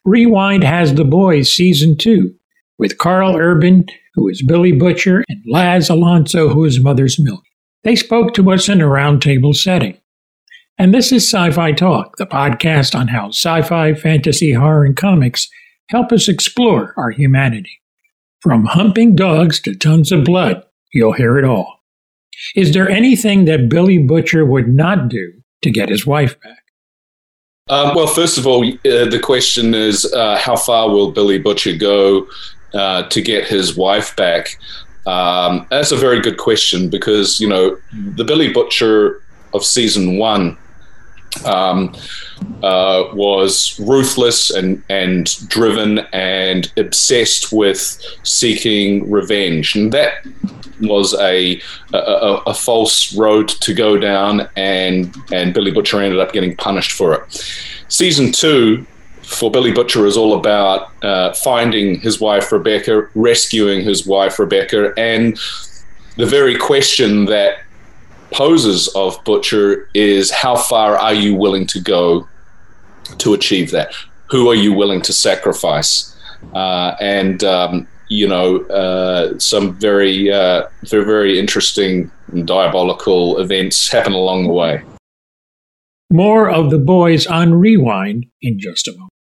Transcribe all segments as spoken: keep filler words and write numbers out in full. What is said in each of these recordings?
Rewind has The Boys Season two, with Carl Urban, who is Billy Butcher, and Laz Alonso, who is Mother's Milk. They spoke to us in a roundtable setting. And this is Sci-Fi Talk, the podcast on how sci-fi, fantasy, horror, and comics help us explore our humanity. From humping dogs to tons of blood, you'll hear it all. Is there anything that Billy Butcher would not do to get his wife back? Um, well, first of all, uh, the question is, uh, how far will Billy Butcher go uh, to get his wife back? Um, that's a very good question because, you know, the Billy Butcher of season one um, uh, was ruthless and, and driven and obsessed with seeking revenge. And that was a, a a false road to go down, and and Billy Butcher ended up getting punished for it. Season two for Billy Butcher is all about uh, finding his wife Rebecca, rescuing his wife Rebecca, and the very question that poses of Butcher is, how far are you willing to go to achieve that? Who are you willing to sacrifice? Uh, and um, you know, uh, some very, uh, very, very interesting and diabolical events happen along the way. More of The Boys on Rewind in just a moment.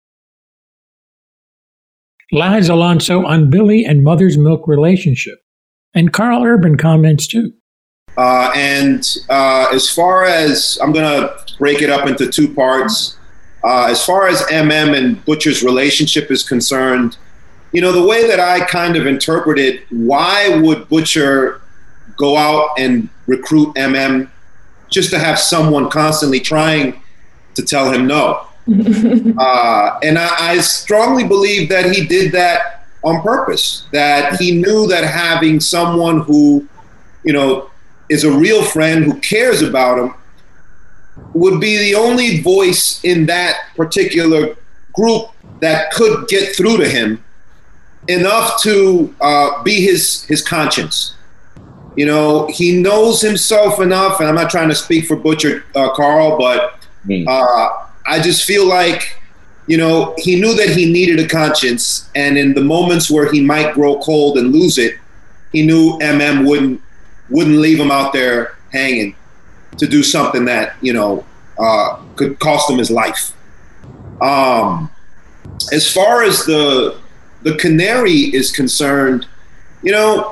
Laz Alonso on Billy and Mother's Milk relationship. And Carl Urban comments too. Uh, and uh, as far as, I'm going to break it up into two parts. Uh, as far as M M and Butcher's relationship is concerned, you know, the way that I kind of interpreted, why would Butcher go out and recruit M M just to have someone constantly trying to tell him no? uh, and I, I strongly believe that he did that on purpose, that he knew that having someone who, you know, is a real friend, who cares about him, would be the only voice in that particular group that could get through to him enough to uh, be his his conscience. You know, he knows himself enough, and I'm not trying to speak for Butcher, uh, Carl, but uh, I just feel like, you know, he knew that he needed a conscience, and in the moments where he might grow cold and lose it, he knew M M wouldn't wouldn't leave him out there hanging to do something that, you know, uh, could cost him his life. Um, as far as the the canary is concerned, you know,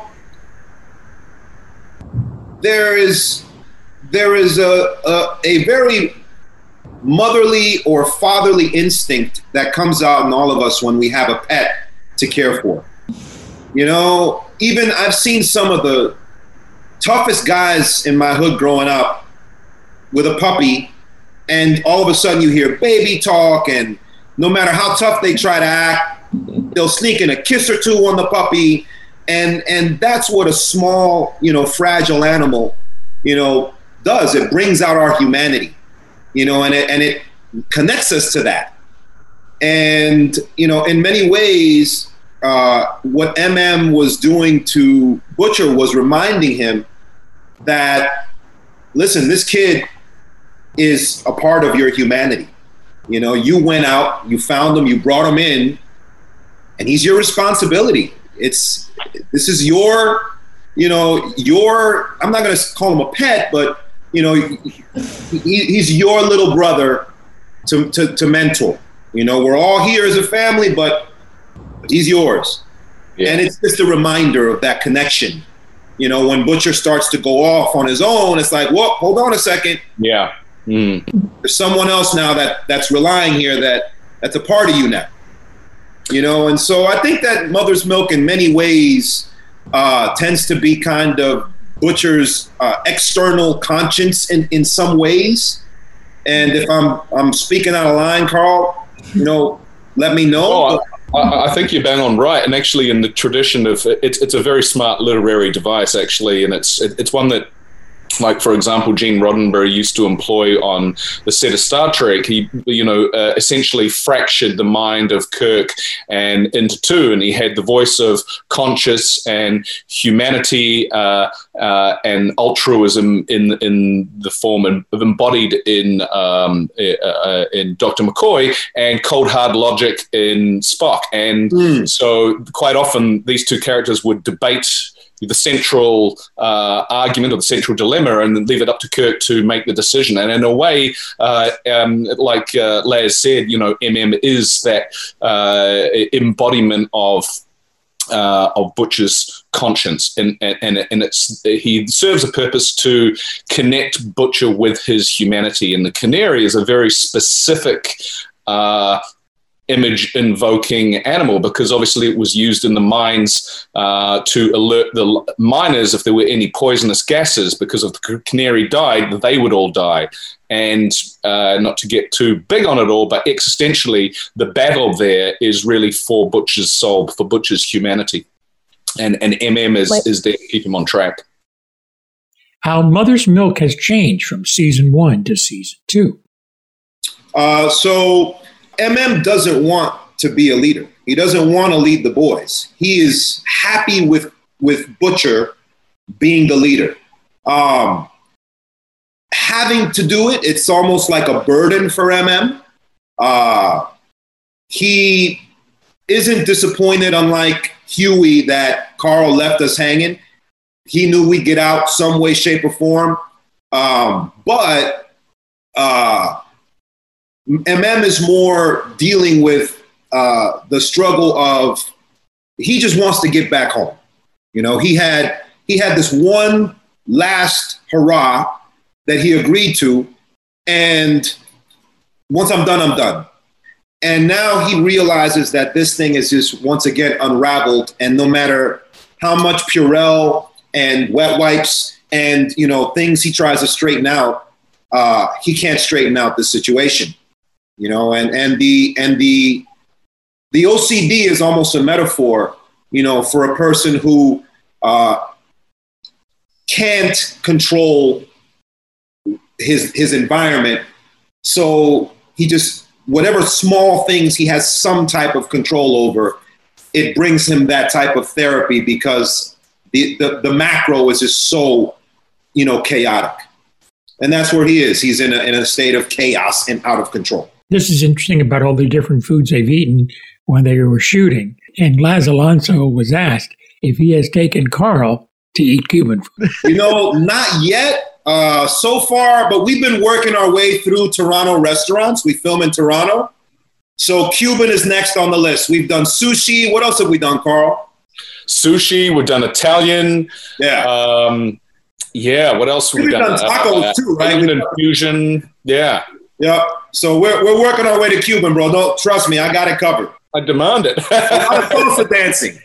there is there is a, a a very motherly or fatherly instinct that comes out in all of us when we have a pet to care for. You know, even I've seen some of the toughest guys in my hood growing up with a puppy, and all of a sudden you hear baby talk, and no matter how tough they try to act, they'll sneak in a kiss or two on the puppy. And and that's what a small, you know, fragile animal, you know, does. It brings out our humanity, you know, and it, and it connects us to that. And, you know, in many ways, uh, what M M was doing to Butcher was reminding him that, listen, this kid is a part of your humanity. You know, you went out, you found him, you brought him in, and he's your responsibility. It's, this is your, you know, your, I'm not going to call him a pet, but, you know, he, he's your little brother to, to, to mentor. You know, we're all here as a family, but he's yours. Yeah. And it's just a reminder of that connection. You know, when Butcher starts to go off on his own, it's like, whoa, hold on a second. Yeah. Mm. There's someone else now that, that's relying here that that's a part of you now. You know, and so I think that Mother's Milk in many ways uh, tends to be kind of Butcher's uh, external conscience in, in some ways. And if I'm I'm speaking out of line, Carl, you know, let me know. Oh, I, I think you're bang on right. And actually in the tradition of, it's it's a very smart literary device, actually. And it's it, it's one that like, for example, Gene Roddenberry used to employ on the set of Star Trek. He, you know, uh, essentially fractured the mind of Kirk and into two, and he had the voice of conscience and humanity uh, uh, and altruism in in the form of embodied in um, uh, in Doctor McCoy, and cold hard logic in Spock. And mm. so, quite often, these two characters would debate the central uh, argument or the central dilemma, and then leave it up to Kirk to make the decision. And in a way, uh, um, like uh, Laz said, you know, M M is that uh, embodiment of uh, of Butcher's conscience, and and and it's he serves a purpose to connect Butcher with his humanity. And the Canary is a very specific Uh, image invoking animal, because obviously it was used in the mines uh, to alert the miners if there were any poisonous gases, because if the canary died, they would all die. And uh, not to get too big on it all, but existentially, the battle there is really for Butcher's soul, for Butcher's humanity. And, and M M is, is there to keep him on track. How Mother's Milk has changed from season one to season two. Uh, so M M doesn't want to be a leader. He doesn't want to lead the boys. He is happy with with Butcher being the leader. Um, having to do it, it's almost like a burden for M M. Uh, he isn't disappointed, unlike Huey, that Carl left us hanging. He knew we'd get out some way, shape, or form. Um, but... Uh, M M is more dealing with uh, the struggle of, he just wants to get back home. You know, he had he had this one last hurrah that he agreed to, and once I'm done, I'm done. And now he realizes that this thing is just once again unraveled, and no matter how much Purell and wet wipes and, you know, things he tries to straighten out, uh, he can't straighten out this situation. You know, and, and the and the the O C D is almost a metaphor, you know, for a person who uh, can't control his his environment. So he just, whatever small things he has some type of control over, it brings him that type of therapy, because the the, the macro is just so, you know, chaotic. And that's where he is. He's in a, in a state of chaos and out of control. This is interesting about all the different foods they've eaten when they were shooting. And Laz Alonso was asked if he has taken Carl to eat Cuban food. You know, not yet uh, so far, but we've been working our way through Toronto restaurants. We film in Toronto. So Cuban is next on the list. We've done sushi. What else have we done, Carl? Sushi. We've done Italian. Yeah. Um, yeah. What else have we we've done? done tacos uh, too, right? Indian fusion. Yeah. Yeah, so we're we're working our way to Cuban, bro. Don't trust me, I got it covered. I demand it. A lot of salsa dancing,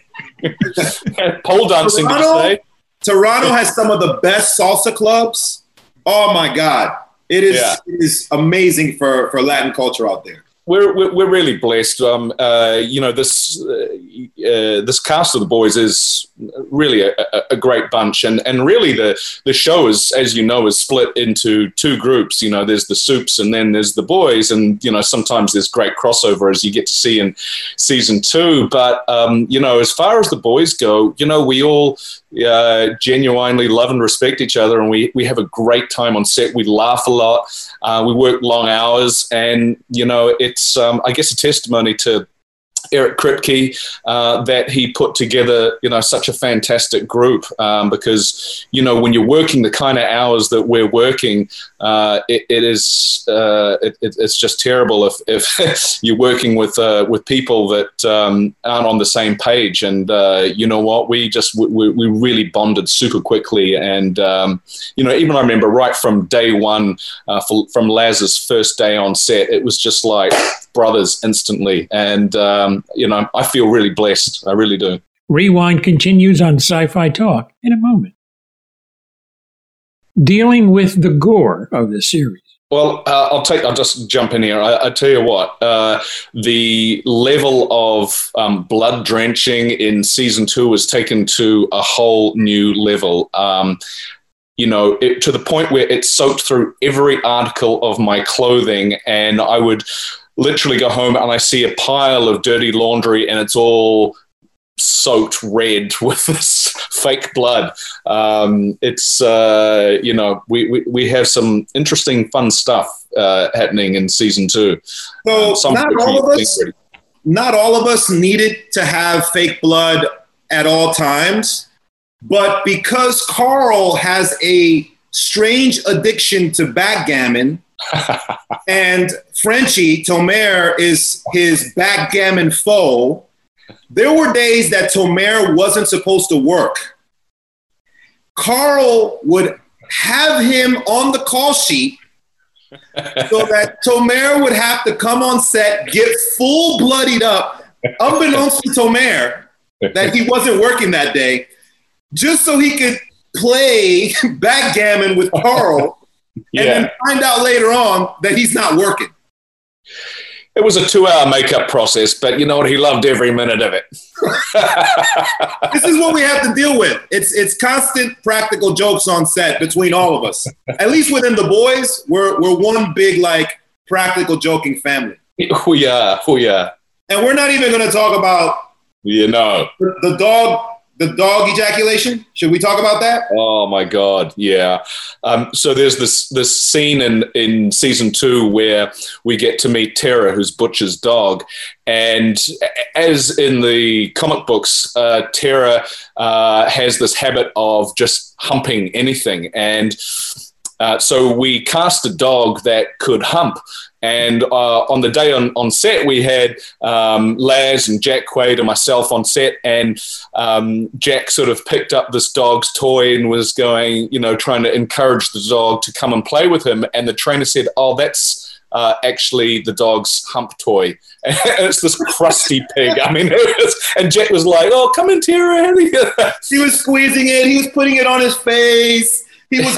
pole dancing. Toronto, did you say? Toronto has some of the best salsa clubs. Oh my God, it is yeah. it is amazing for for Latin culture out there. We're, we're we're really blessed. Um, uh, you know, this uh, uh, this cast of the boys is really a, a great bunch, and and really the the show is, as you know, is split into two groups. You know, there's the Soups, and then there's the boys, and you know, sometimes there's great crossover, as you get to see in season two. But um, you know, as far as the boys go, you know, we all uh, genuinely love and respect each other, and we we have a great time on set. We laugh a lot. Uh, we work long hours, and you know, it's um, I guess a testimony to Eric Kripke uh, that he put together, you know, such a fantastic group, um, because, you know, when you're working the kind of hours that we're working, uh, it, it is uh, it, it's just terrible if, if you're working with uh, with people that um, aren't on the same page. And uh, you know what, we just we, we really bonded super quickly. And um, you know, even I remember right from day one, uh, for, from Laz's first day on set, it was just like brothers instantly. And um, you know, I feel really blessed. I really do. Rewind continues on Sci-Fi Talk in a moment. Dealing with the gore of the series. Well, uh, I'll take. I'll just jump in here. I, I tell you what, uh, the level of um, blood drenching in season two was taken to a whole new level. Um, you know, it, to the point where it soaked through every article of my clothing, and I would literally go home and I see a pile of dirty laundry and it's all soaked red with this fake blood. Um, it's, uh, you know, we, we, we have some interesting, fun stuff uh, happening in season two. So um, not all of us, not all of us needed to have fake blood at all times, but because Carl has a strange addiction to backgammon, and Frenchie, Tomer, is his backgammon foe, there were days that Tomer wasn't supposed to work. Carl would have him on the call sheet so that Tomer would have to come on set, get full bloodied up, unbeknownst to Tomer that he wasn't working that day, just so he could play backgammon with Carl. Yeah. And then find out later on that he's not working. It was a two-hour makeup process, but you know what? He loved every minute of it. This is what we have to deal with. It's it's constant practical jokes on set between all of us. At least within the boys, we're we're one big like practical joking family. Oh yeah, oh yeah. And we're not even going to talk about you know the, the dog. The dog ejaculation? Should we talk about that? Oh my God, yeah. Um, so there's this this scene in, in season two where we get to meet Tara, who's Butcher's dog. And as in the comic books, uh, Tara uh, has this habit of just humping anything. And uh, so we cast a dog that could hump. And uh, on the day on, on set, we had um, Laz and Jack Quaid and myself on set. And um, Jack sort of picked up this dog's toy and was going, you know, trying to encourage the dog to come and play with him. And the trainer said, oh, that's uh, actually the dog's hump toy. And it's this crusty pig. I mean, it was, and Jack was like, oh, come in, Tara. He was squeezing it. He was putting it on his face. He was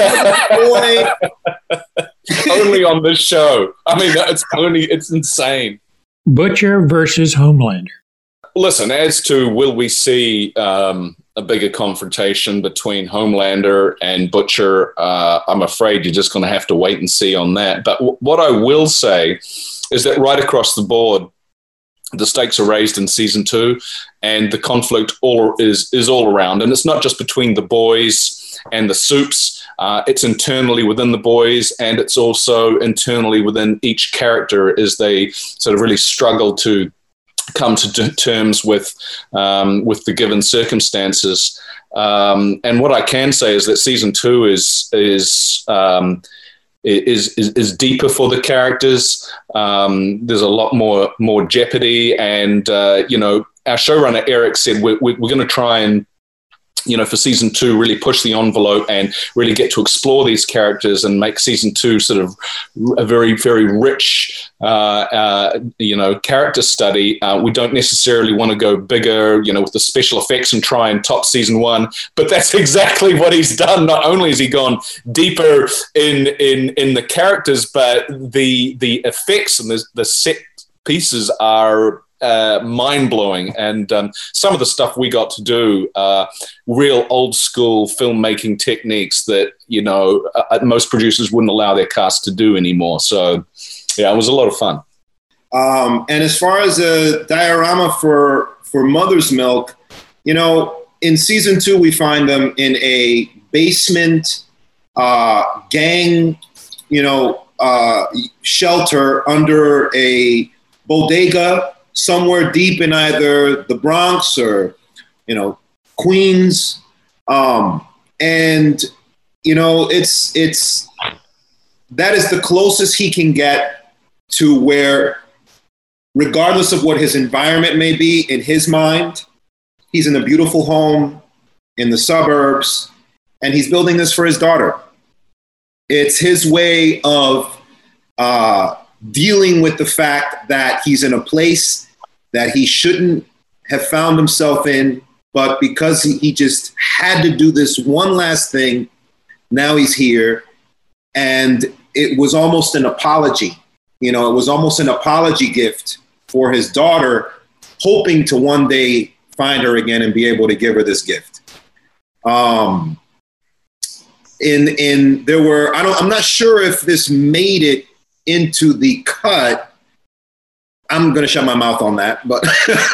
a boy. Only on this show. I mean, it's only, it's insane. Butcher versus Homelander. Listen, as to will we see um, a bigger confrontation between Homelander and Butcher, uh, I'm afraid you're just going to have to wait and see on that. But w- what I will say is that right across the board, the stakes are raised in season two, and the conflict all is is all around. And it's not just between the boys and the Supes. Uh, it's internally within the boys, and it's also internally within each character as they sort of really struggle to come to d- terms with um, with the given circumstances. Um, and what I can say is that season two is is um, is, is is deeper for the characters. Um, there's a lot more more jeopardy, and uh, you know, our showrunner Eric said we're, we're going to try and, you know, for season two, really push the envelope and really get to explore these characters and make season two sort of a very, very rich, uh, uh, you know, character study. Uh, we don't necessarily want to go bigger, you know, with the special effects and try and top season one, but that's exactly what he's done. Not only has he gone deeper in in in the characters, but the the effects and the, the set pieces are Uh, mind-blowing, and um, some of the stuff we got to do, uh, real old school filmmaking techniques that, you know, uh, most producers wouldn't allow their cast to do anymore. So yeah, it was a lot of fun. Um, and as far as a diorama for for Mother's Milk, you know, in season two we find them in a basement uh, gang, you know, uh, shelter under a bodega somewhere deep in either the Bronx or, you know, Queens. Um, and, you know, it's, it's, that is the closest he can get to where, regardless of what his environment may be in his mind, he's in a beautiful home in the suburbs, and he's building this for his daughter. It's his way of uh, dealing with the fact that he's in a place that he shouldn't have found himself in, but because he, he just had to do this one last thing, now he's here. And it was almost an apology. You know, it was almost an apology gift for his daughter, hoping to one day find her again and be able to give her this gift. Um, in in there were I don't I'm not sure if this made it into the cut. I'm gonna shut my mouth on that, but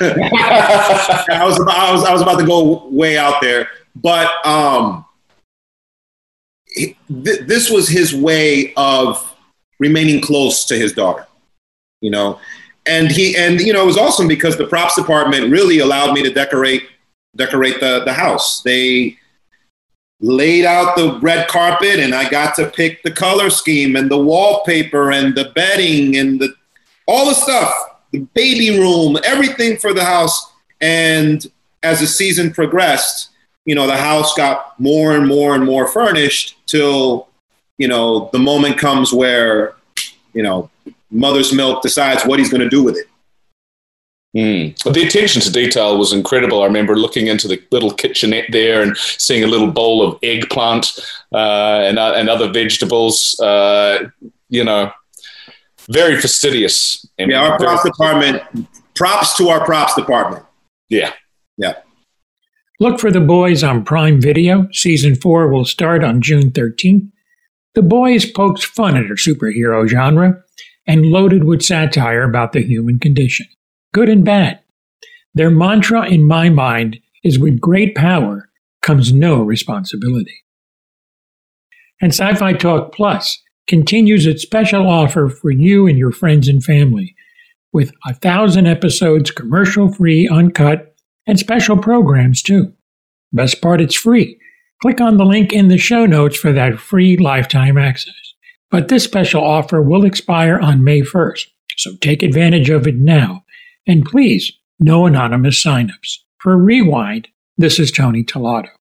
I was about, I was I was about to go way out there. But um, th- this was his way of remaining close to his daughter, you know. And he and you know it was awesome because the props department really allowed me to decorate decorate the the house. They laid out the red carpet, and I got to pick the color scheme and the wallpaper and the bedding and the all the stuff, the baby room, everything for the house. And as the season progressed, you know, the house got more and more and more furnished till, you know, the moment comes where, you know, Mother's Milk decides what he's going to do with it. Mm. The attention to detail was incredible. I remember looking into the little kitchenette there and seeing a little bowl of eggplant uh, and, uh, and other vegetables, uh, you know, very fastidious. And yeah, our props department, props to our props department. Yeah. Yeah. Look for The Boys on Prime Video. Season four will start on June thirteenth. The Boys pokes fun at our superhero genre and loaded with satire about the human condition, good and bad. Their mantra, in my mind, is with great power comes no responsibility. And Sci-Fi Talk Plus continues its special offer for you and your friends and family with a thousand episodes commercial-free, uncut, and special programs too. Best part, it's free. Click on the link in the show notes for that free lifetime access. But this special offer will expire on May first, so take advantage of it now. And please, no anonymous signups. For Rewind, this is Tony Tellado.